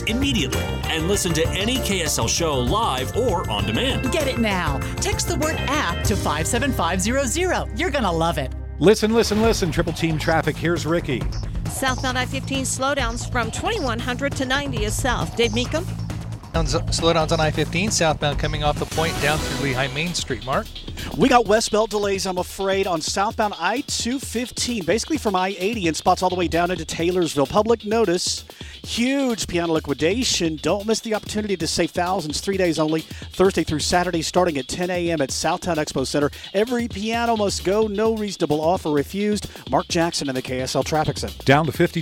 apps immediately and listen to any KSL show live or on demand. Get it now. Text the word app to 57500. You're going to love it. Listen. Triple Team Traffic. Here's Ricky. Southbound I-15 slowdowns from 2100 to 90 south. Dave Meekum. Slowdowns on I-15 southbound coming off the point down through Lehigh Main Street. Mark? We got westbound delays, I'm afraid, on southbound I-215, basically from I-80 in spots all the way down into Taylorsville. Public notice, huge piano liquidation. Don't miss the opportunity to save thousands. 3 days only, Thursday through Saturday, starting at 10 a.m. at Southtown Expo Center. Every piano must go, no reasonable offer refused. Mark Jackson in the KSL Traffic Center. Down to 50.